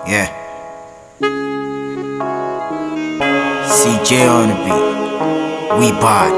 Yeah. CJ on the beat. We bought.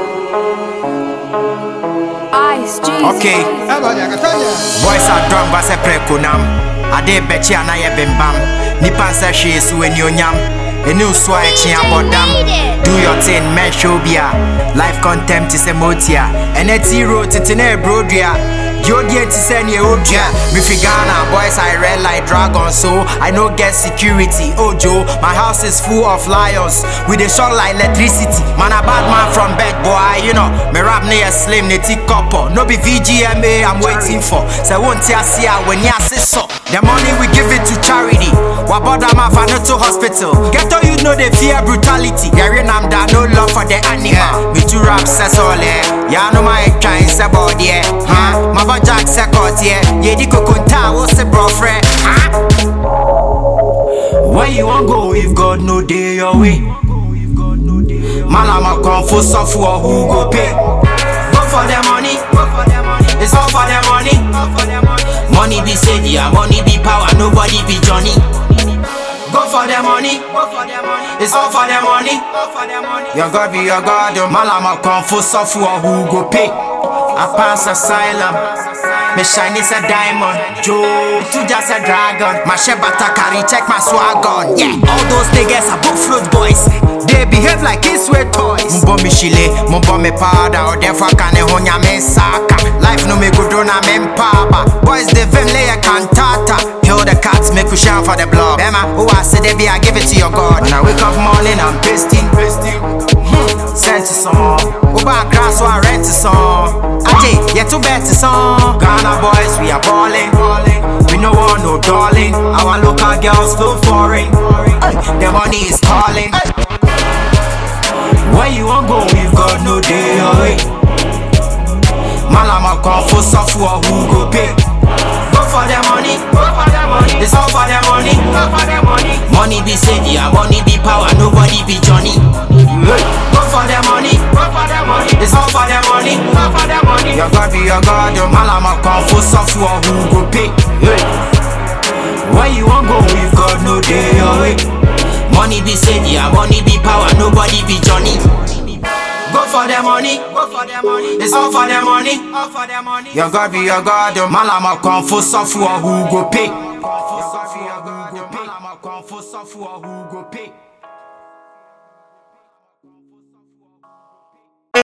Ice Jesus. Okay. Boys are drunk, but I prekunam. I did bet you and I been bam. Nipan says she is when you nyam. A new swine about them. Do your thing, man, show bia. Life contempt is a motia. And it's zero to tene brodia. Jodian to send you old yeah. Me Ghana, boys I red like dragon, so I no get security. Oh Joe, my house is full of lions with a shot like electricity. Man a bad man from bed, boy, you know. Me rap near slim, ne tick couple. No be VGMA I'm waiting for. So won't ya see when ya say so. The money we give it to charity. What about them have to hospital? Get all you know they fear brutality. Hearing I'm that no love for the animal. Me two rap says all eh. Ya know my trying say about yeah. Huh? My Jack Secot, yeah, ye di kokunta, what's the bro friend? Huh? Where you want go if God no day your way? Man, I'm a confused software who go pay. Go for the money, it's all for the money. Money be savior, money be power, nobody be Johnny. Go for the money, it's all for the money. Your God be your God, man, I'm a confused software who go pay. I pass asylum. Me shine is a diamond. Joe, to just a dragon. My shebata carry, check my swag on. Yeah, all those niggas are book float boys. They behave like kids with toys. Mumbo mi shile, mumbo mi powder. Or therefore can a honya men saka. Life no me good on a men papa. Boys they vim lay a cantata. Kill the cats, make we shine for the blood. Emma, who I say they be, I give it to your God. When I wake up morning, I'm pasting. Sent to some. Uba grass, so I rent to some. Aje, yeah, too bad to some. Ghana boys, we are balling. We no want no darling. Our local girls feel foreign. The money is calling. Where you want go, we've got no day away. Man, I'm a confused software who go pay. Go for the money, it's all for the money. Money be savior, money be power, nobody be Johnny. Go for the money, it's all for the money. Your God be your God, man, I'm a confused software who go pay. Where you want go, we've got no day away. Money be savior, money be power, nobody be Johnny. Go for the money, it's all for the money. Your God be your God, man, I'm a confused software who go pay.